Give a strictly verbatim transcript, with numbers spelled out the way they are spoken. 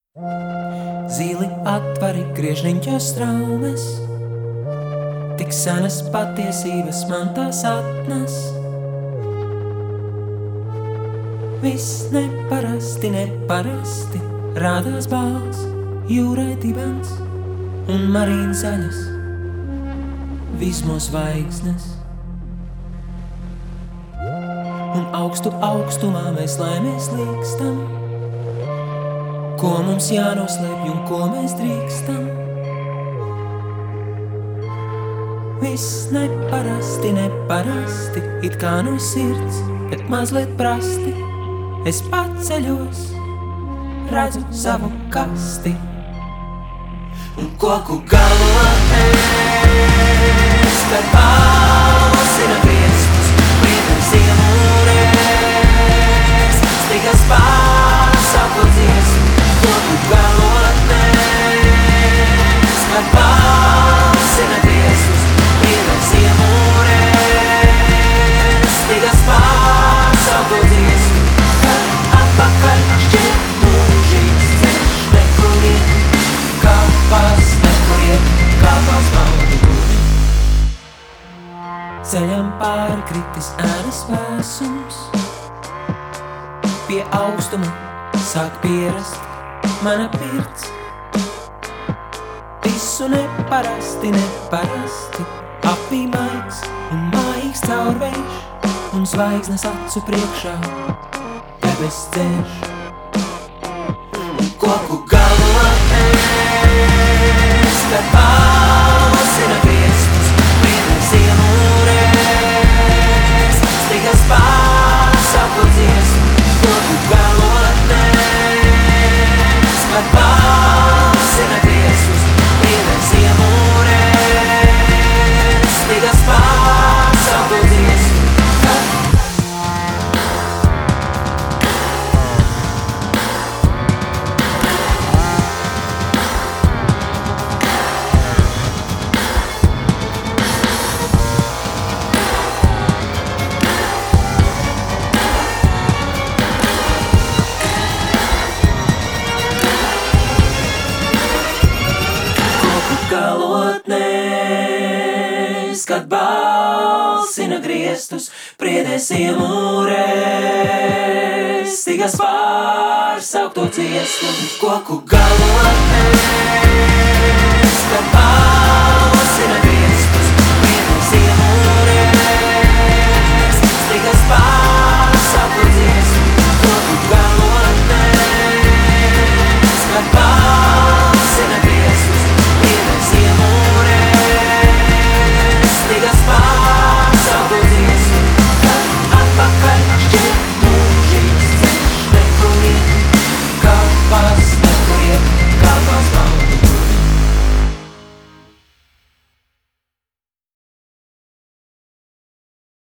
Zili atvari griežliņķos straumes, tik senas patiesības man tās atnes. Viss neparasti, neparasti, rādās bāls, jūrai dibens un marīna zaļas, vismo zvaigznes. Un augstu augstumā mēs laimēs līkstam, ko mums jānoslēpj un ko mēs drīkstam. Viss neparasti, neparasti, it kā no sirds, bet mazliet prasti. Es paceļos, redzu savu kasti, un koku galotnēs, kad balsina griestus, priekam ziemūrēs, stigas pārsauko dziesmu. Koku galotnēs, kad balsina griestus, priekam ziemūrēs, stigas pārsauko dziesmu. Atpakaļ šķiet mūžīgs ceļš, nekurien, kāpās nekurien, kāpās maldi guļ. Ceļam pārkritis ēnas vēsums, pie augstuma sāk pierast mana pirts. Visu neparasti, neparasti, apvī maigs un maigs caurvējš, un zvaigznes acu priekšā debes dzēš. Koku galotnēs, kad balsina griestus, priekam ziemūrēs, stigas pārsauko dziesmu. Koku galotnēs, kad balsina griestus, priekam ziemūrēs, stigas pārsauko dziesmu. Galotnēs, kad balsina griestus, priedēs iemūrēs, stigas pārsaukto dziesmu. Koku galotnēs, kad balsina